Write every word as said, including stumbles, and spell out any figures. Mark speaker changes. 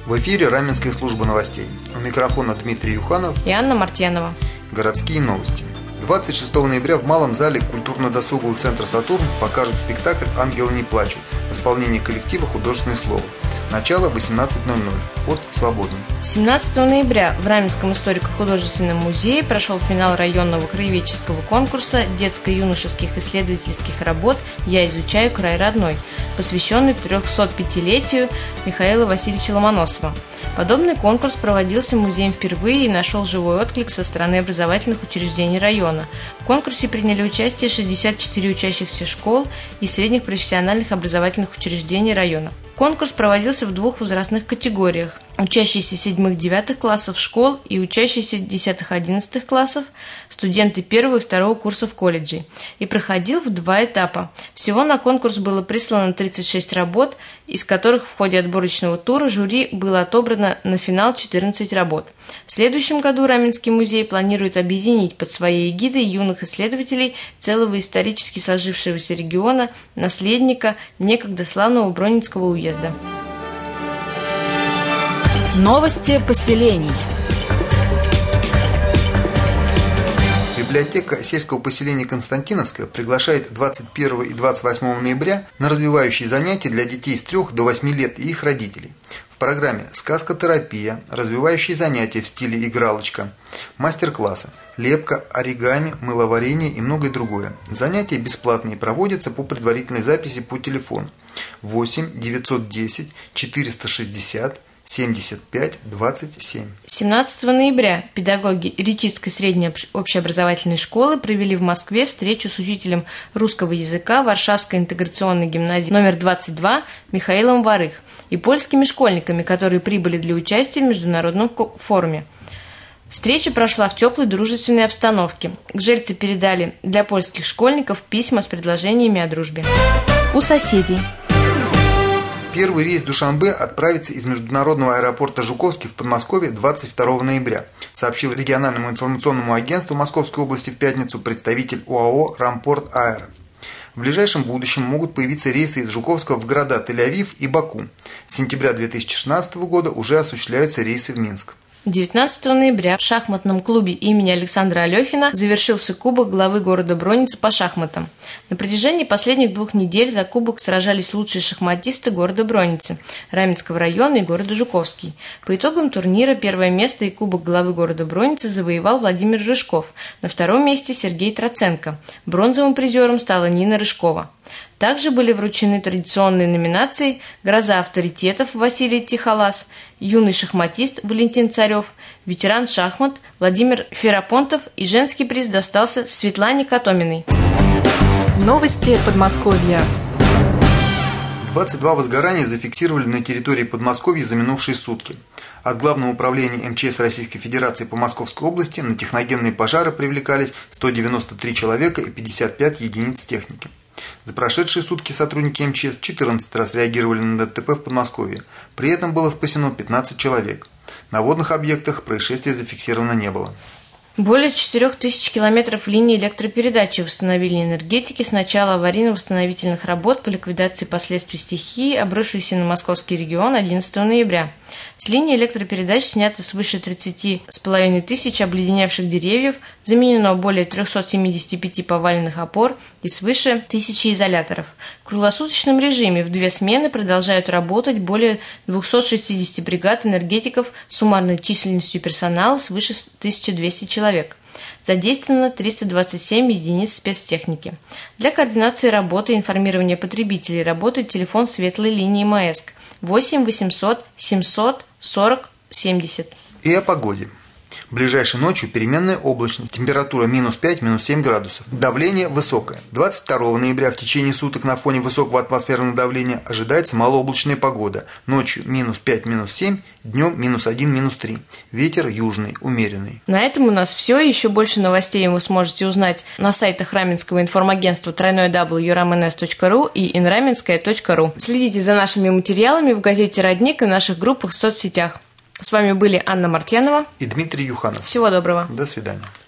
Speaker 1: В эфире Раменская служба новостей. У микрофона Дмитрий Юханов
Speaker 2: и Анна Мартьянова.
Speaker 1: Городские новости. двадцать шестого ноября в Малом зале культурно-досугового центра «Сатурн» покажут спектакль «Ангелы не плачут» в исполнении коллектива «Художественное слово». Начало восемнадцать ноль ноль. Вход свободный.
Speaker 2: семнадцатого ноября в Раменском историко-художественном музее прошел финал районного краеведческого конкурса детско-юношеских исследовательских работ «Я изучаю край родной», посвященный трехсотпятилетию Михаила Васильевича Ломоносова. Подобный конкурс проводился музеем впервые и нашел живой отклик со стороны образовательных учреждений района. В конкурсе приняли участие шестьдесят четыре учащихся школ и средних профессиональных образовательных учреждений района. Конкурс проводился в двух возрастных категориях – учащиеся седьмых-девятых классов школ и учащиеся десятых-одиннадцатых классов, студенты первого и второго курсов колледжей, и проходил в два этапа. Всего на конкурс было прислано тридцать шесть работ, из которых в ходе отборочного тура жюри было отобрано на финал четырнадцать работ. В следующем году Раменский музей планирует объединить под своей эгидой юных исследователей целого исторически сложившегося региона, наследника некогда славного Бронницкого уезда.
Speaker 3: Новости поселений.
Speaker 1: Библиотека сельского поселения Константиновское приглашает двадцать первого и двадцать восьмого ноября на развивающие занятия для детей с трёх до восьми лет и их родителей. В программе сказкотерапия, развивающие занятия в стиле игралочка, мастер-классы, лепка, оригами, мыловарение и многое другое. Занятия бесплатные, проводятся по предварительной записи по телефону восемь девятьсот десять четыреста шестьдесят семьдесят пять двадцать семь.
Speaker 2: семнадцатого ноября педагоги Речицкой средней общеобразовательной школы провели в Москве встречу с учителем русского языка Варшавской интеграционной гимназии номер двадцать два Михаилом Варых и польскими школьниками, которые прибыли для участия в международном форуме. Встреча прошла в теплой дружественной обстановке. Гжельцы передали для польских школьников письма с предложениями о дружбе.
Speaker 3: У соседей.
Speaker 1: Первый рейс Душанбе отправится из международного аэропорта Жуковский в Подмосковье двадцать второго ноября, сообщил региональному информационному агентству Московской области в пятницу представитель ОАО «Рампорт Аэро». В ближайшем будущем могут появиться рейсы из Жуковского в города Тель-Авив и Баку. С сентября две тысячи шестнадцатого года уже осуществляются рейсы в Минск.
Speaker 2: девятнадцатого ноября в шахматном клубе имени Александра Алехина завершился кубок главы города Бронницы по шахматам. На протяжении последних двух недель за кубок сражались лучшие шахматисты города Бронницы, Раменского района и города Жуковский. По итогам турнира первое место и кубок главы города Бронницы завоевал Владимир Рыжков, на втором месте Сергей Троценко. Бронзовым призером стала Нина Рыжкова. Также были вручены традиционные номинации «Гроза авторитетов» Василий Тихолас, юный шахматист Валентин Царев, ветеран шахмат Владимир Ферапонтов и женский приз достался Светлане Котоминой.
Speaker 3: Новости Подмосковья.
Speaker 1: двадцать два возгорания зафиксировали на территории Подмосковья за минувшие сутки. От Главного управления эм че эс Российской Федерации по Московской области на техногенные пожары привлекались сто девяносто три человека и пятьдесят пять единиц техники. За прошедшие сутки сотрудники эм че эс четырнадцать раз реагировали на ДТП в Подмосковье. При этом было спасено пятнадцать человек. На водных объектах происшествия зафиксировано не было.
Speaker 2: Более четырех тысяч километров линий электропередачи восстановили энергетики с начала аварийно-восстановительных работ по ликвидации последствий стихии, обрушившейся на московский регион одиннадцатого ноября. С линии электропередач снято свыше тридцати с половиной тысяч обледеневших деревьев, заменено более трехсот семидесяти пяти поваленных опор и свыше тысячи изоляторов. В круглосуточном режиме в две смены продолжают работать более двухсот шестидесяти бригад энергетиков с суммарной численностью персонала свыше тысячи двухсот человек. Задействовано триста двадцать семь единиц спецтехники. Для координации работы и информирования потребителей работает телефон светлой линии МАЭСК восемь восемьсот семьсот сорок семьдесят.
Speaker 1: И о погоде. Ближайшей ночью переменная облачность, температура минус пять - минус семь градусов. Давление высокое. двадцать второго ноября в течение суток на фоне высокого атмосферного давления ожидается малооблачная погода. Ночью минус пять - минус семь, днем минус один - минус три. Ветер южный, умеренный.
Speaker 2: На этом у нас все. Еще больше новостей вы сможете узнать на сайтах Раменского информагентства дабл ю дабл ю дабл ю точка рам эн эс точка ру и инраменская точка ру. Следите за нашими материалами в газете «Родник» и наших группах в соцсетях. С вами были Анна Мартьянова
Speaker 1: и Дмитрий Юханов.
Speaker 2: Всего доброго.
Speaker 1: До свидания.